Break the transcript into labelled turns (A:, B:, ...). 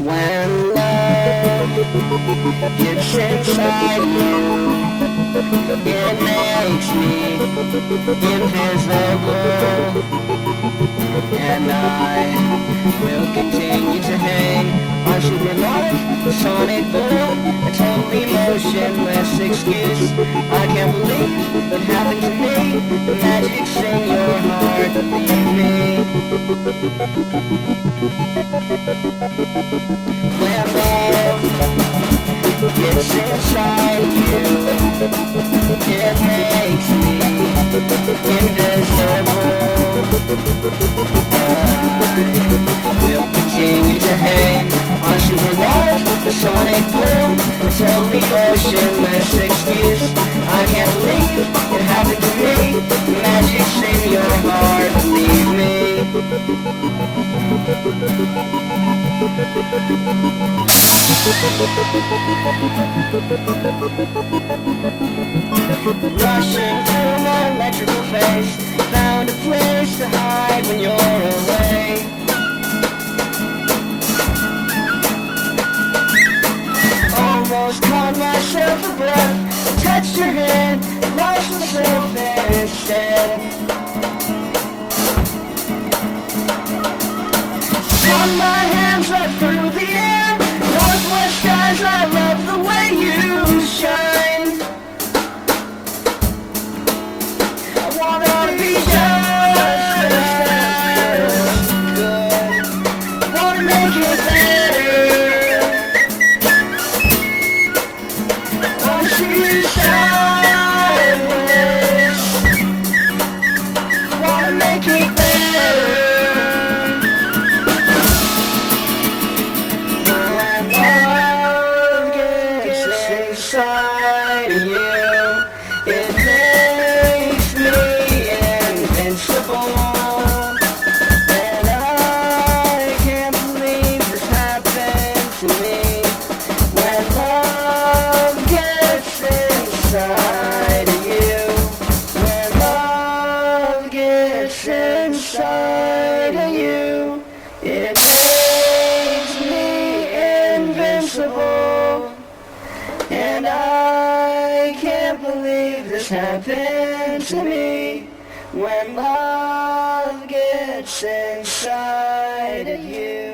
A: When love gets inside you, it makes me invisible, and I will continue to hang on super like sonic boom, a totally motionless excuse. I can't believe what happened to me. The magic's in your heart, believe me. When love gets inside you, it makes me invisible. We'll continue to hang on super love, the sonic boom, a totally motionless excuse. I can't believe it happened to me. The magic's in your heart, believe me. Rushing through my electrical face, found a place to hide when you're away. Almost caught myself a breath, touched your hand, lost myself instead. Swung my hands up through the air, northwest skies, I love the way you shine. I wanna be just good, wanna make it better. Want you sideways, wanna make it better. Inside of you, it makes me invincible, and I can't believe this happened to me. When love gets inside of you, when love gets inside of you, it makes me invincible. And I can't believe this happened to me. When love gets inside of you.